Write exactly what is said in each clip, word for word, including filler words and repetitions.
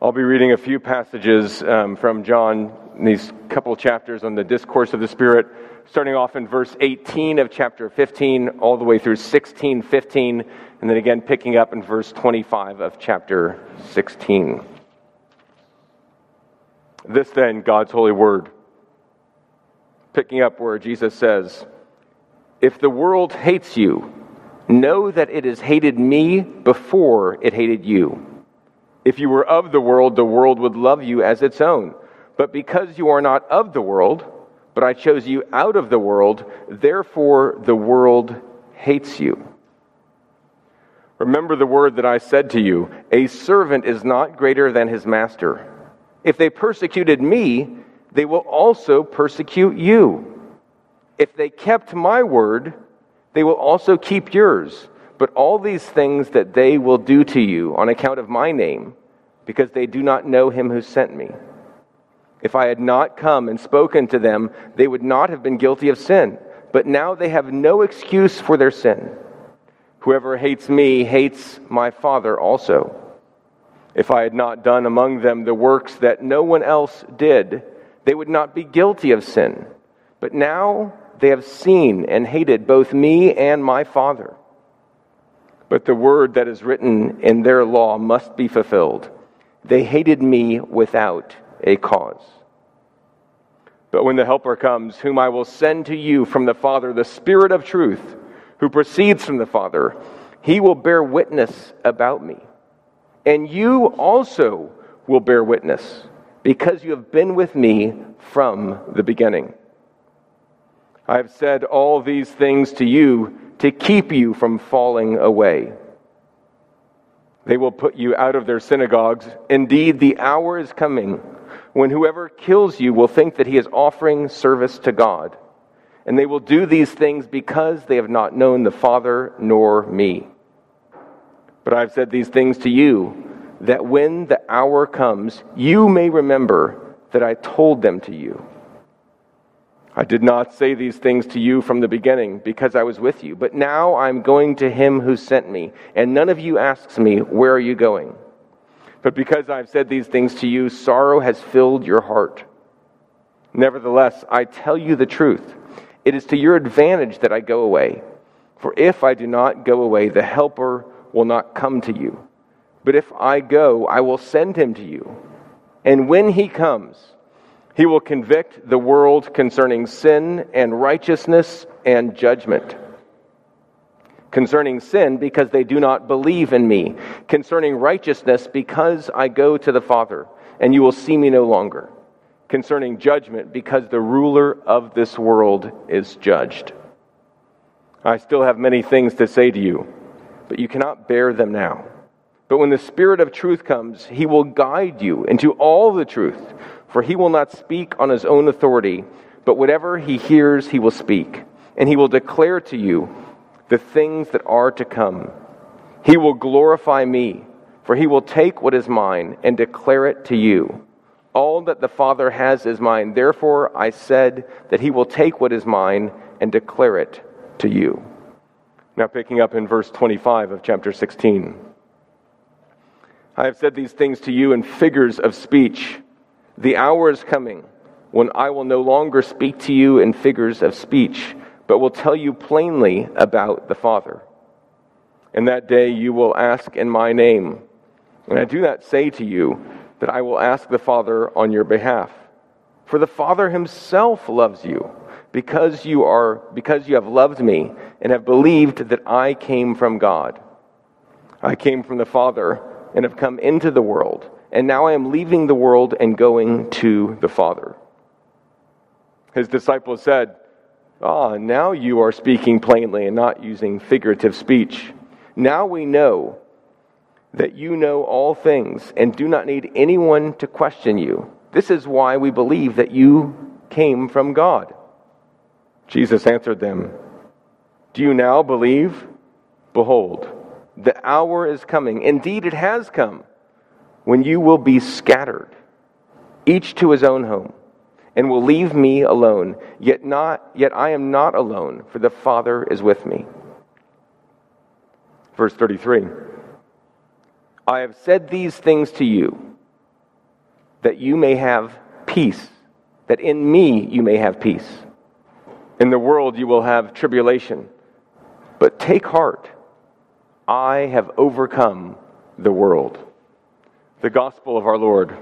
I'll be reading a few passages um, from John in these couple chapters on the discourse of the Spirit, starting off in verse eighteen of chapter fifteen, all the way through sixteen fifteen, and then again picking up in verse twenty-five of chapter sixteen. This then, God's holy word, picking up where Jesus says, "If the world hates you, know that it has hated me before it hated you. If you were of the world, the world would love you as its own. But because you are not of the world, but I chose you out of the world, therefore the world hates you. Remember the word that I said to you, a servant is not greater than his master. If they persecuted me, they will also persecute you. If they kept my word, they will also keep yours. But all these things that they will do to you on account of my name, because they do not know him who sent me. If I had not come and spoken to them, they would not have been guilty of sin. But now they have no excuse for their sin. Whoever hates me hates my Father also. If I had not done among them the works that no one else did, they would not be guilty of sin. But now they have seen and hated both me and my Father. But the word that is written in their law must be fulfilled. They hated me without a cause. But when the Helper comes, whom I will send to you from the Father, the Spirit of truth, who proceeds from the Father, he will bear witness about me. And you also will bear witness, because you have been with me from the beginning. I have said all these things to you to keep you from falling away. They will put you out of their synagogues. Indeed, the hour is coming when whoever kills you will think that he is offering service to God. And they will do these things because they have not known the Father nor me. But I have said these things to you, that when the hour comes, you may remember that I told them to you. I did not say these things to you from the beginning because I was with you, but now I'm going to him who sent me, and none of you asks me, where are you going? But because I've said these things to you, sorrow has filled your heart. Nevertheless, I tell you the truth. It is to your advantage that I go away. For if I do not go away, the Helper will not come to you. But if I go, I will send him to you. And when he comes, he will convict the world concerning sin and righteousness and judgment. Concerning sin, because they do not believe in me. Concerning righteousness, because I go to the Father, and you will see me no longer. Concerning judgment, because the ruler of this world is judged. I still have many things to say to you, but you cannot bear them now. But when the Spirit of truth comes, he will guide you into all the truth. For he will not speak on his own authority, but whatever he hears he will speak. And he will declare to you the things that are to come. He will glorify me, for he will take what is mine and declare it to you. All that the Father has is mine. Therefore I said that he will take what is mine and declare it to you." Now picking up in verse twenty-five of chapter sixteen. "I have said these things to you in figures of speech. The hour is coming when I will no longer speak to you in figures of speech, but will tell you plainly about the Father. In that day you will ask in my name. And I do not say to you that I will ask the Father on your behalf. For the Father himself loves you, because you are because you have loved me and have believed that I came from God. I came from the Father and have come into the world. And now I am leaving the world and going to the Father." His disciples said, "Ah, now you are speaking plainly and not using figurative speech. Now we know that you know all things and do not need anyone to question you. This is why we believe that you came from God." Jesus answered them, "Do you now believe? Behold, the hour is coming. Indeed, it has come, when you will be scattered, each to his own home, and will leave me alone. Yet not, yet I am not alone, for the Father is with me." Verse thirty-three. "I have said these things to you, that you may have peace, that in me you may have peace. In the world you will have tribulation, but take heart, I have overcome the world. The gospel of our Lord.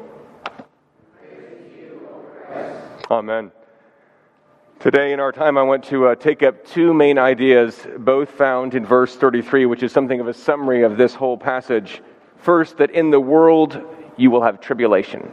Amen. Today in our time, I want to uh, take up two main ideas, both found in verse thirty-three, which is something of a summary of this whole passage. First, that in the world you will have tribulation.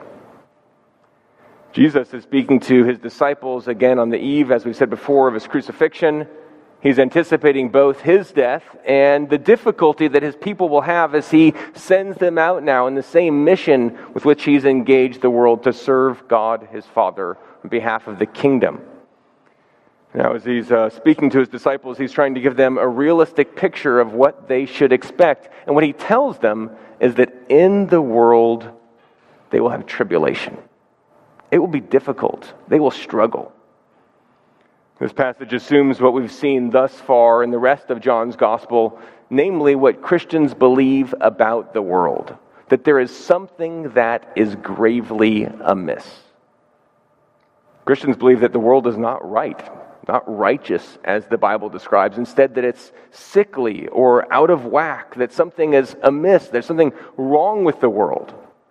Jesus is speaking to his disciples again on the eve, as we said before, of his crucifixion. He's anticipating both his death and the difficulty that his people will have as he sends them out now in the same mission with which he's engaged the world to serve God, his Father, on behalf of the kingdom. Now, as he's uh, speaking to his disciples, he's trying to give them a realistic picture of what they should expect. And what he tells them is that in the world, they will have tribulation. It will be difficult. They will struggle. This passage assumes what we've seen thus far in the rest of John's gospel, namely what Christians believe about the world, that there is something that is gravely amiss. Christians believe that the world is not right, not righteous as the Bible describes. Instead, that it's sickly or out of whack, that something is amiss, there's something wrong with the world.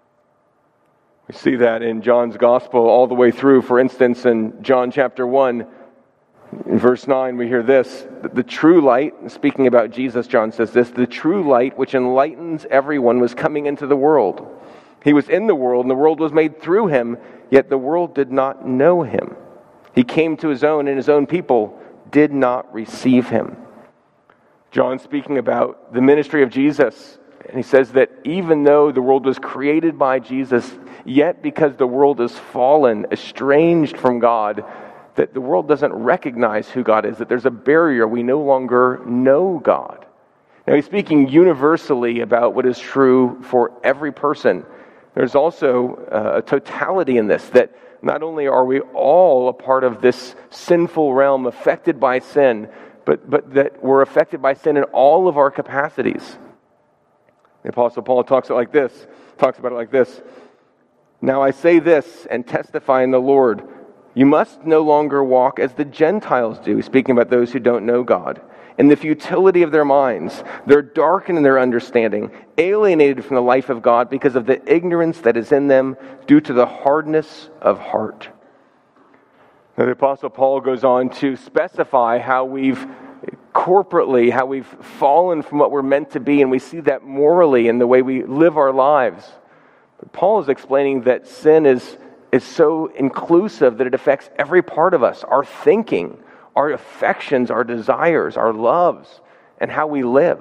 We see that in John's gospel all the way through. For instance, in John chapter one, in verse nine, we hear this: the true light, speaking about Jesus, John says this, the true light which enlightens everyone was coming into the world. He was in the world, and the world was made through him, yet the world did not know him. He came to his own, and his own people did not receive him. John speaking about the ministry of Jesus, and he says that even though the world was created by Jesus, yet because the world is fallen, estranged from God, that the world doesn't recognize who God is, that there's a barrier. We no longer know God. Now, he's speaking universally about what is true for every person. There's also uh, a totality in this, that not only are we all a part of this sinful realm affected by sin, but, but that we're affected by sin in all of our capacities. The Apostle Paul talks it like this, talks about it like this. Now I say this and testify in the Lord, you must no longer walk as the Gentiles do, speaking about those who don't know God, in the futility of their minds. They're darkened in their understanding, alienated from the life of God because of the ignorance that is in them due to the hardness of heart. Now, the Apostle Paul goes on to specify how we've corporately, how we've fallen from what we're meant to be, and we see that morally in the way we live our lives. But Paul is explaining that sin is, is so inclusive that it affects every part of us, our thinking, our affections, our desires, our loves, and how we live.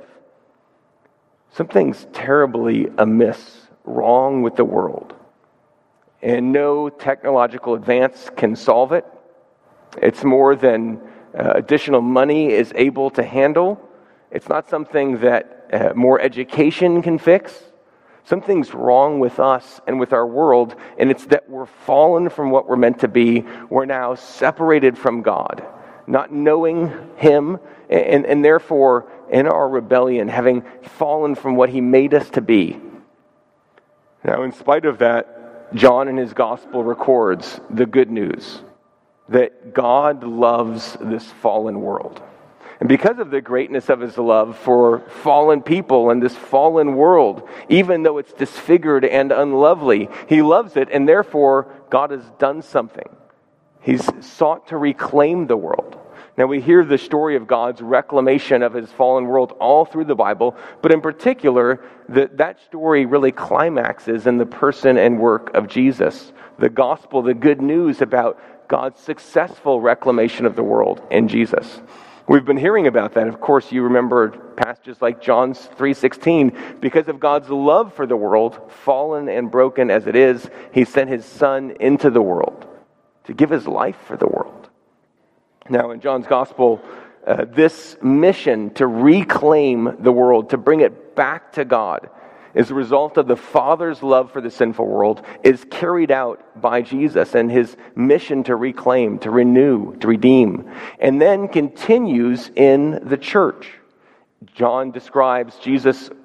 Something's terribly amiss, wrong with the world. And no technological advance can solve it. It's more than uh, additional money is able to handle. It's not something that uh, more education can fix. Something's wrong with us and with our world, and it's that we're fallen from what we're meant to be. We're now separated from God, not knowing Him, and, and therefore, in our rebellion, having fallen from what He made us to be. Now, in spite of that, John in his gospel records the good news that God loves this fallen world. And because of the greatness of His love for fallen people and this fallen world, even though it's disfigured and unlovely, He loves it, and therefore God has done something. He's sought to reclaim the world. Now, we hear the story of God's reclamation of His fallen world all through the Bible, but in particular, that that story really climaxes in the person and work of Jesus. The gospel, the good news about God's successful reclamation of the world in Jesus. We've been hearing about that. Of course, you remember passages like John three sixteen. Because of God's love for the world, fallen and broken as it is, He sent His Son into the world to give His life for the world. Now, in John's Gospel, uh, this mission to reclaim the world, to bring it back to God, is a result of the Father's love for the sinful world, is carried out by Jesus and His mission to reclaim, to renew, to redeem, and then continues in the church. John describes Jesus'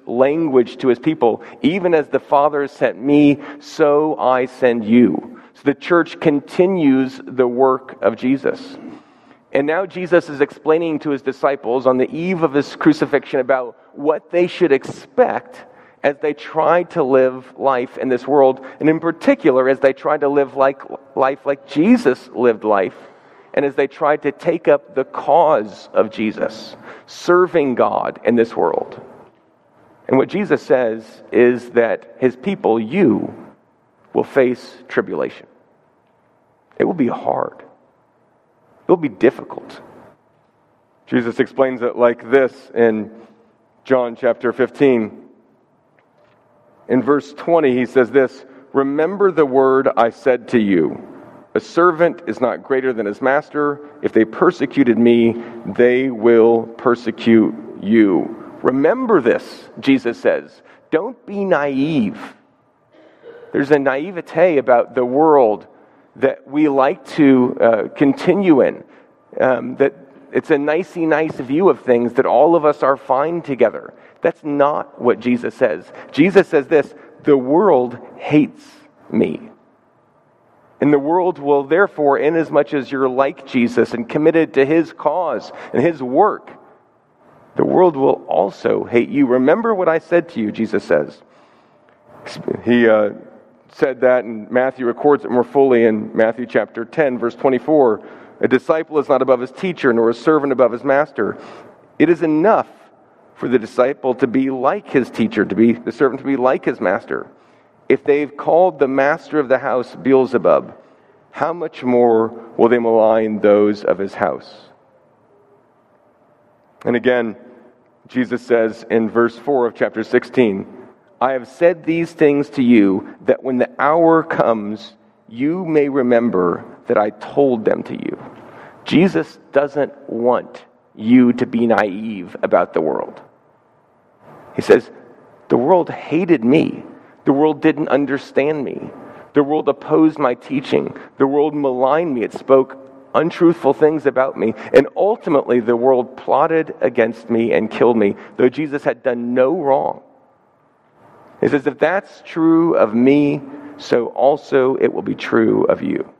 language to his people. Even as the Father sent me, so I send you. So the church continues the work of Jesus. And now Jesus is explaining to his disciples on the eve of his crucifixion about what they should expect as they try to live life in this world, and in particular as they try to live like life like Jesus lived life, and as they try to take up the cause of Jesus, serving God in this world. And what Jesus says is that his people, you, will face tribulation. It will be hard. It will be difficult. Jesus explains it like this in John chapter fifteen. In verse twenty, he says this, "Remember the word I said to you. A servant is not greater than his master. If they persecuted me, they will persecute you." Remember this, Jesus says. Don't be naive. There's a naivete about the world that we like to uh, continue in. Um, that it's a nicey nice view of things, that all of us are fine together. That's not what Jesus says. Jesus says this, the world hates me. And the world will therefore, inasmuch as you're like Jesus and committed to his cause and his work, the world will also hate you. Remember what I said to you, Jesus says. He uh, said that, and Matthew records it more fully in Matthew chapter ten, verse twenty-four. A disciple is not above his teacher, nor a servant above his master. It is enough for the disciple to be like his teacher, to be the servant to be like his master. If they've called the master of the house Beelzebub, how much more will they malign those of his house? And again, Jesus says in verse four of chapter sixteen, I have said these things to you, that when the hour comes, you may remember that I told them to you. Jesus doesn't want you to be naive about the world. He says, the world hated me. The world didn't understand me. The world opposed my teaching. The world maligned me. It spoke untruthful things about me. And ultimately, the world plotted against me and killed me, though Jesus had done no wrong. He says, if that's true of me, so also it will be true of you.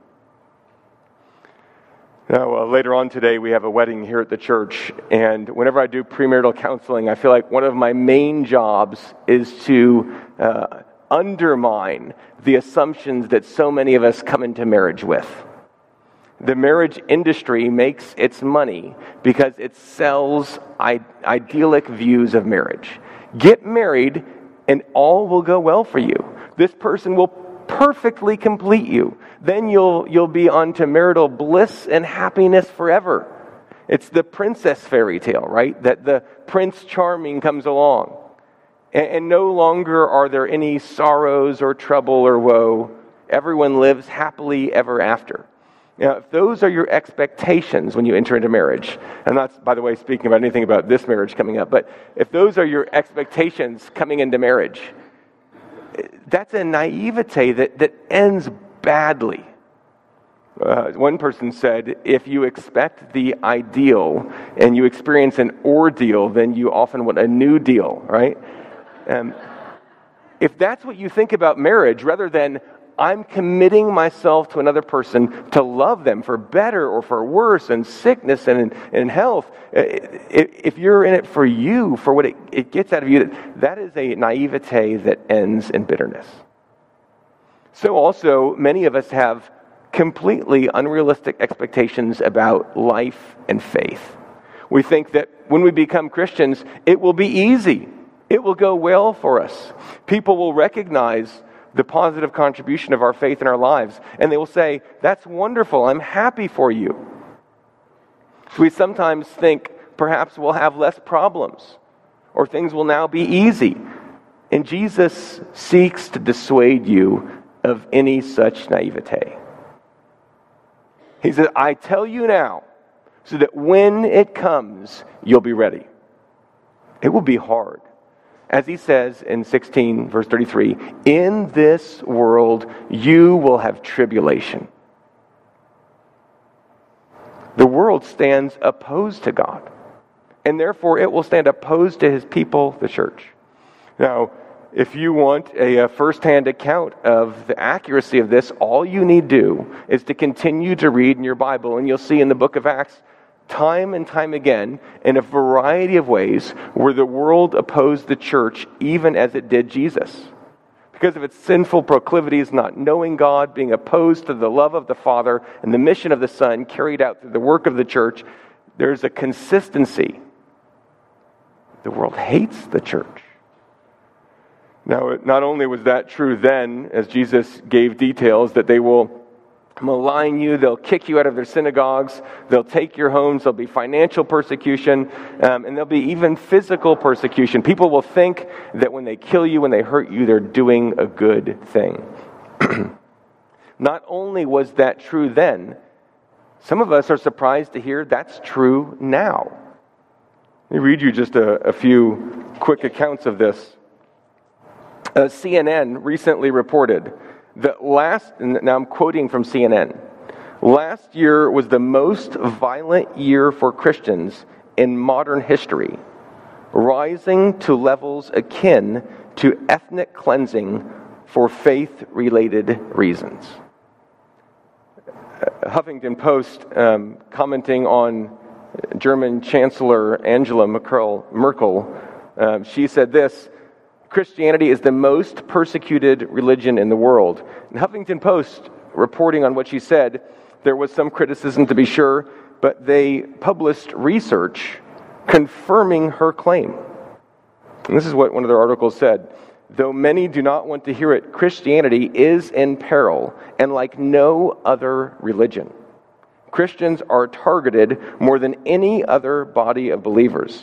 Now, uh, later on today, we have a wedding here at the church, and whenever I do premarital counseling, I feel like one of my main jobs is to uh, undermine the assumptions that so many of us come into marriage with. The marriage industry makes its money because it sells I- idyllic views of marriage. Get married, and all will go well for you. This person will perfectly complete you. Then you'll you'll be on to marital bliss and happiness forever. It's the princess fairy tale, right? That the Prince Charming comes along. And, and no longer are there any sorrows or trouble or woe. Everyone lives happily ever after. Now, if those are your expectations when you enter into marriage, I'm not, by the way, speaking about anything about this marriage coming up, but if those are your expectations coming into marriage, that's a naivete that, that ends badly. Uh, one person said, if you expect the ideal and you experience an ordeal, then you often want a new deal, right? Um, if that's what you think about marriage, rather than I'm committing myself to another person to love them for better or for worse, in sickness and in, in health. If you're in it for you, for what it, it gets out of you, that is a naivete that ends in bitterness. So also, many of us have completely unrealistic expectations about life and faith. We think that when we become Christians, it will be easy. It will go well for us. People will recognize the positive contribution of our faith in our lives. And they will say, that's wonderful, I'm happy for you. So we sometimes think perhaps we'll have less problems, or things will now be easy. And Jesus seeks to dissuade you of any such naivete. He says, I tell you now, so that when it comes, you'll be ready. It will be hard. As he says in sixteen, verse thirty-three, in this world you will have tribulation. The world stands opposed to God, and therefore it will stand opposed to his people, the church. Now, if you want a, a first-hand account of the accuracy of this, all you need do is to continue to read in your Bible, and you'll see in the book of Acts, time and time again, in a variety of ways, where the world opposed the church even as it did Jesus. Because of its sinful proclivities, not knowing God, being opposed to the love of the Father and the mission of the Son carried out through the work of the church, there's a consistency. The world hates the church. Now, not only was that true then, as Jesus gave details, that they will malign you, they'll kick you out of their synagogues, they'll take your homes, there'll be financial persecution, um, and there'll be even physical persecution. People will think that when they kill you, when they hurt you, they're doing a good thing. Not only was that true then, some of us are surprised to hear that's true now. Let me read you just a, a few quick accounts of this. Uh, C N N recently reported that last, and now I'm quoting from C N N, last year was the most violent year for Christians in modern history, rising to levels akin to ethnic cleansing for faith-related reasons. Uh, Huffington Post, um, commenting on German Chancellor Angela Merkel, Merkel um, she said this: Christianity is the most persecuted religion in the world. And Huffington Post, reporting on what she said, there was some criticism to be sure, but they published research confirming her claim. And this is what one of their articles said: though many do not want to hear it, Christianity is in peril, and like no other religion. Christians are targeted more than any other body of believers.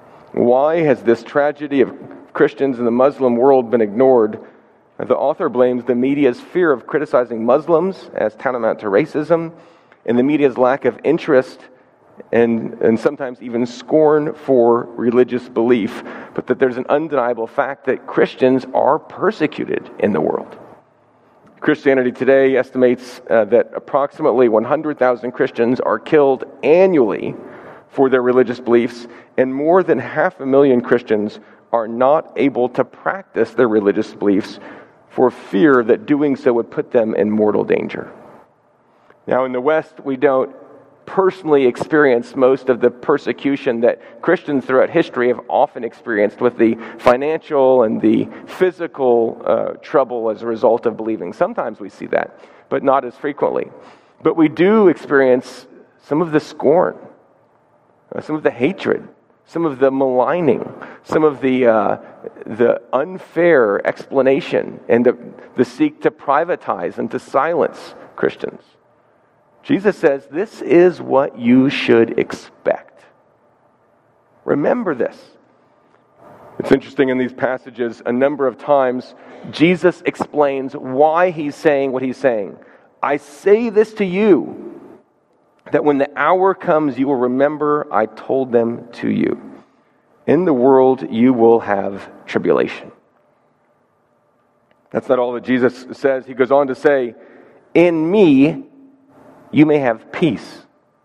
Why has this tragedy of Christians in the Muslim world been ignored? The author blames the media's fear of criticizing Muslims as tantamount to racism, and the media's lack of interest and, and sometimes even scorn for religious belief, but that there's an undeniable fact that Christians are persecuted in the world. Christianity Today estimates uh, that approximately one hundred thousand Christians are killed annually for their religious beliefs, and more than half a million Christians are not able to practice their religious beliefs for fear that doing so would put them in mortal danger. Now, in the West, we don't personally experience most of the persecution that Christians throughout history have often experienced with the financial and the physical uh, trouble as a result of believing. Sometimes we see that, but not as frequently. But we do experience some of the scorn, uh, some of the hatred, some of the maligning, some of the uh, the unfair explanation, and the, the seek to privatize and to silence Christians. Jesus says this is what you should expect. Remember this. It's interesting in these passages, a number of times, Jesus explains why he's saying what he's saying. I say this to you, that when the hour comes, you will remember I told them to you. In the world, you will have tribulation. That's not all that Jesus says. He goes on to say, in me, you may have peace.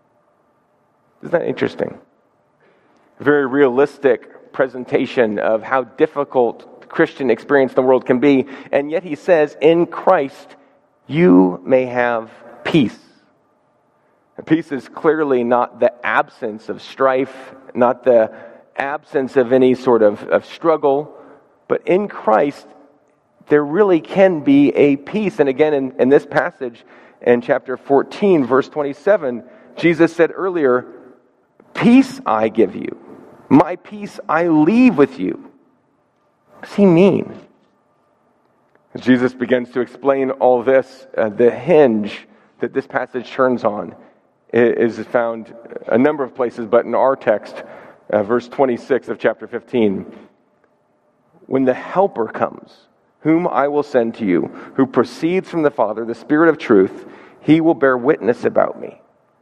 Isn't that interesting? A very realistic presentation of how difficult the Christian experience in the world can be. And yet he says, in Christ, you may have peace. And peace is clearly not the absence of strife, not the absence of any sort of, of struggle, but in Christ, there really can be a peace. And again, in, in this passage, in chapter fourteen, verse twenty-seven, Jesus said earlier, peace I give you. My peace I leave with you. What does he mean? As Jesus begins to explain all this, uh, the hinge that this passage turns on is found a number of places, but in our text, uh, verse twenty-six of chapter fifteen, when the Helper comes, whom I will send to you, who proceeds from the Father, the Spirit of truth, he will bear witness about me.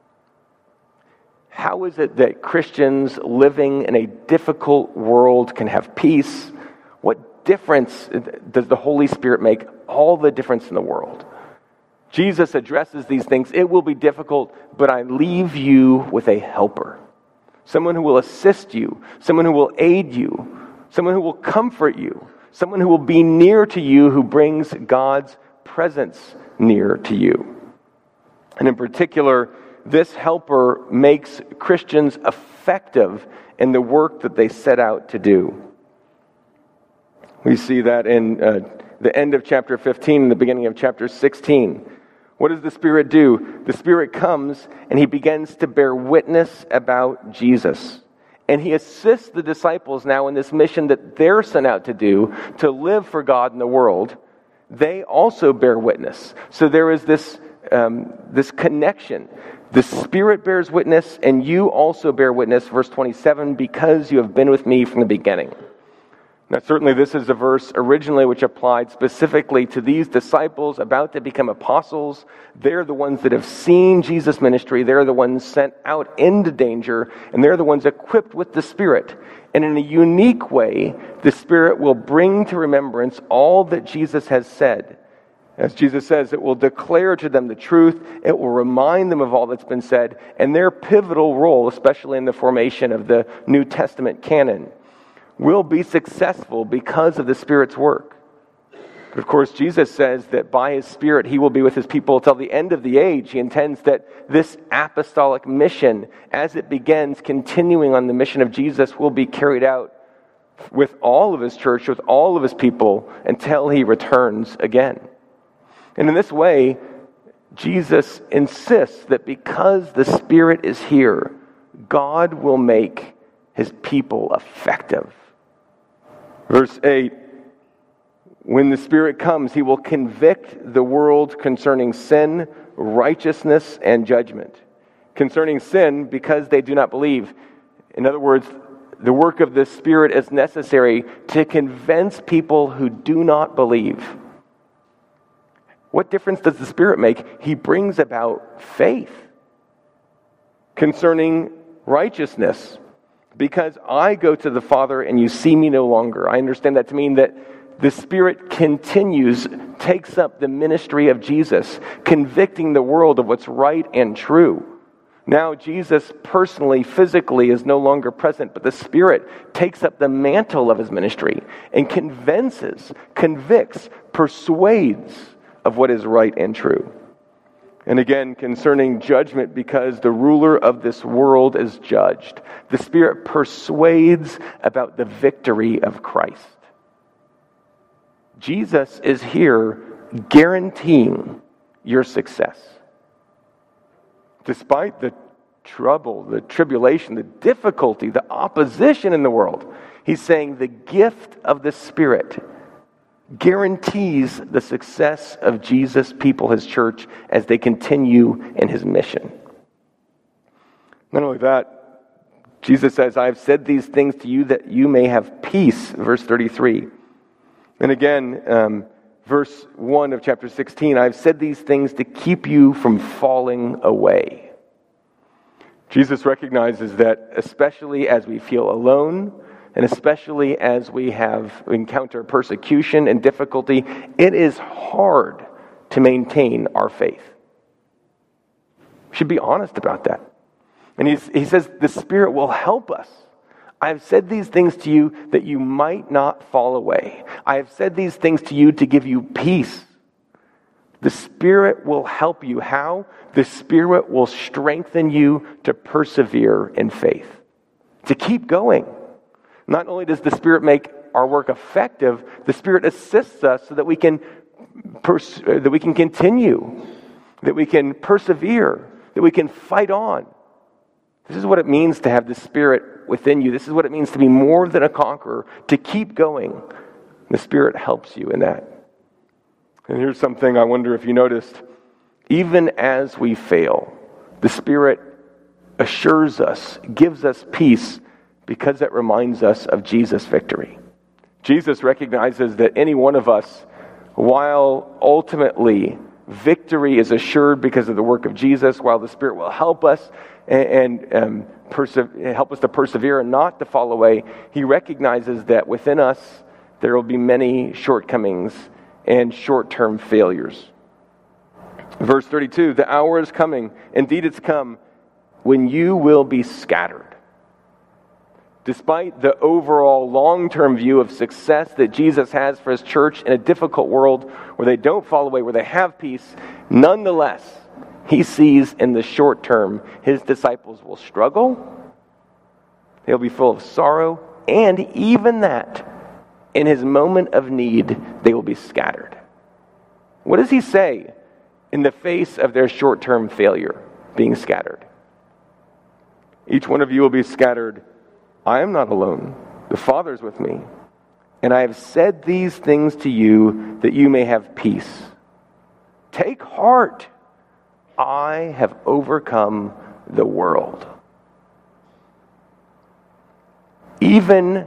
How is it that Christians living in a difficult world can have peace? What difference does the Holy Spirit make? All the difference in the world. Jesus addresses these things. It will be difficult, but I leave you with a helper. Someone who will assist you. Someone who will aid you. someone who will comfort you, someone who will be near to you, who brings God's presence near to you. And in particular, this helper makes Christians effective in the work that they set out to do. We see that in uh, the end of chapter fifteen and the beginning of chapter sixteen. What does the Spirit do? The Spirit comes and he begins to bear witness about Jesus. And he assists the disciples now in this mission that they're sent out to do, to live for God in the world. They also bear witness. So there is this um, this connection. The Spirit bears witness, and you also bear witness, verse twenty-seven, because you have been with me from the beginning. Now, certainly this is a verse originally which applied specifically to these disciples about to become apostles. They're the ones that have seen Jesus' ministry. They're the ones sent out into danger, and they're the ones equipped with the Spirit. And in a unique way, the Spirit will bring to remembrance all that Jesus has said. As Jesus says, it will declare to them the truth. It will remind them of all that's been said, and their pivotal role, especially in the formation of the New Testament canon, will be successful because of the Spirit's work. But of course, Jesus says that by His Spirit, He will be with His people till the end of the age. He intends that this apostolic mission, as it begins, continuing on the mission of Jesus, will be carried out with all of His church, with all of His people, until He returns again. And in this way, Jesus insists that because the Spirit is here, God will make His people effective. Verse eight, when the Spirit comes, He will convict the world concerning sin, righteousness, and judgment. Concerning sin, because they do not believe. In other words, the work of the Spirit is necessary to convince people who do not believe. What difference does the Spirit make? He brings about faith. Concerning righteousness, because I go to the Father and you see me no longer. I understand that to mean that the Spirit continues, takes up the ministry of Jesus, convicting the world of what's right and true. Now Jesus personally, physically is no longer present, but the Spirit takes up the mantle of His ministry and convinces, convicts, persuades of what is right and true. And again, concerning judgment, because the ruler of this world is judged. The Spirit persuades about the victory of Christ. Jesus is here guaranteeing your success. Despite the trouble, the tribulation, the difficulty, the opposition in the world, He's saying the gift of the Spirit guarantees the success of Jesus' people, His church, as they continue in His mission. Not only that, Jesus says, I have said these things to you that you may have peace, verse thirty-three. And again, um, verse one of chapter sixteen, I have said these things to keep you from falling away. Jesus recognizes that especially as we feel alone, and especially as we have encountered persecution and difficulty, it is hard to maintain our faith. We should be honest about that. And he's, he says, the Spirit will help us. I have said these things to you that you might not fall away. I have said these things to you to give you peace. The Spirit will help you. How? The Spirit will strengthen you to persevere in faith, to keep going. Not only does the Spirit make our work effective, the Spirit assists us so that we can pers- that we can continue, that we can persevere, that we can fight on. This is what it means to have the Spirit within you. This is what it means to be more than a conqueror, to keep going. The Spirit helps you in that. And here's something I wonder if you noticed. Even as we fail, the Spirit assures us, gives us peace, because it reminds us of Jesus' victory. Jesus recognizes that any one of us, while ultimately victory is assured because of the work of Jesus, while the Spirit will help us and, and um, perse- help us to persevere and not to fall away, He recognizes that within us there will be many shortcomings and short-term failures. Verse thirty-two, the hour is coming, indeed it's come, when you will be scattered. Despite the overall long-term view of success that Jesus has for his church in a difficult world where they don't fall away, where they have peace, nonetheless, he sees in the short term his disciples will struggle, they'll be full of sorrow, and even that, in his moment of need, they will be scattered. What does he say in the face of their short-term failure, being scattered? Each one of you will be scattered. I am not alone. The Father is with me. And I have said these things to you that you may have peace. Take heart. I have overcome the world. Even,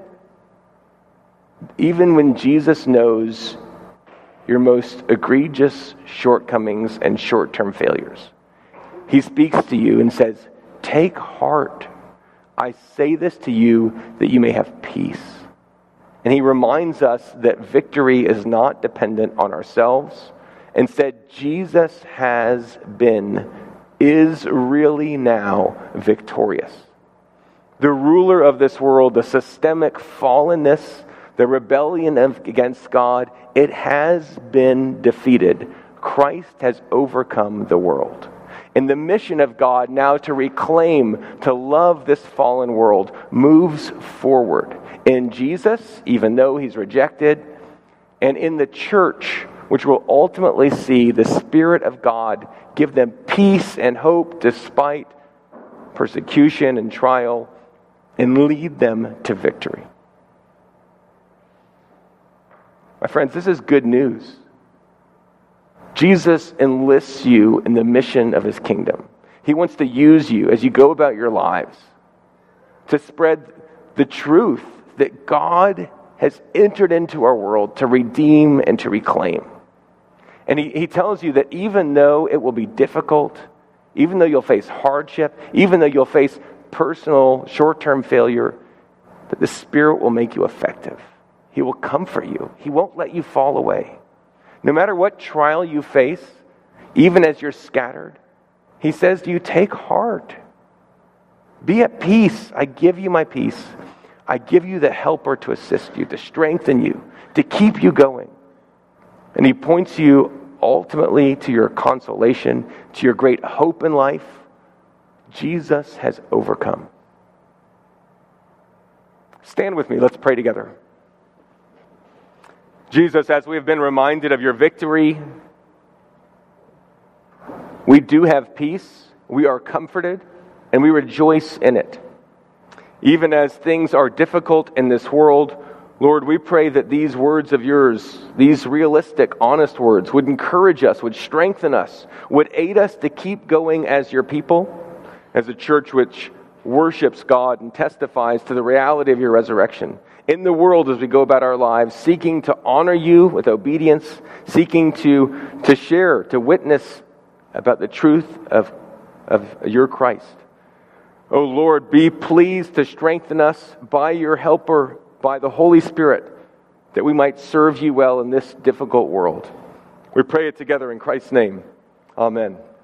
even when Jesus knows your most egregious shortcomings and short-term failures, he speaks to you and says, take heart. I say this to you that you may have peace. And he reminds us that victory is not dependent on ourselves. Instead, Jesus has been, is really now victorious. The ruler of this world, the systemic fallenness, the rebellion against God, it has been defeated. Christ has overcome the world. And the mission of God now to reclaim, to love this fallen world, moves forward. In Jesus, even though he's rejected, and in the church, which will ultimately see the Spirit of God give them peace and hope despite persecution and trial, and lead them to victory. My friends, this is good news. Jesus enlists you in the mission of his kingdom. He wants to use you as you go about your lives to spread the truth that God has entered into our world to redeem and to reclaim. And he, he tells you that even though it will be difficult, even though you'll face hardship, even though you'll face personal short-term failure, that the Spirit will make you effective. He will comfort you. He won't let you fall away. No matter what trial you face, even as you're scattered, he says to you, take heart. Be at peace. I give you my peace. I give you the helper to assist you, to strengthen you, to keep you going. And he points you ultimately to your consolation, to your great hope in life. Jesus has overcome. Stand with me. Let's pray together. Jesus, as we have been reminded of your victory, we do have peace, we are comforted, and we rejoice in it. Even as things are difficult in this world, Lord, we pray that these words of yours, these realistic, honest words, would encourage us, would strengthen us, would aid us to keep going as your people, as a church which worships God and testifies to the reality of your resurrection. In the world as we go about our lives, seeking to honor you with obedience, seeking to, to share, to witness about the truth of, of your Christ. Oh Lord, be pleased to strengthen us by your helper, by the Holy Spirit, that we might serve you well in this difficult world. We pray it together in Christ's name. Amen.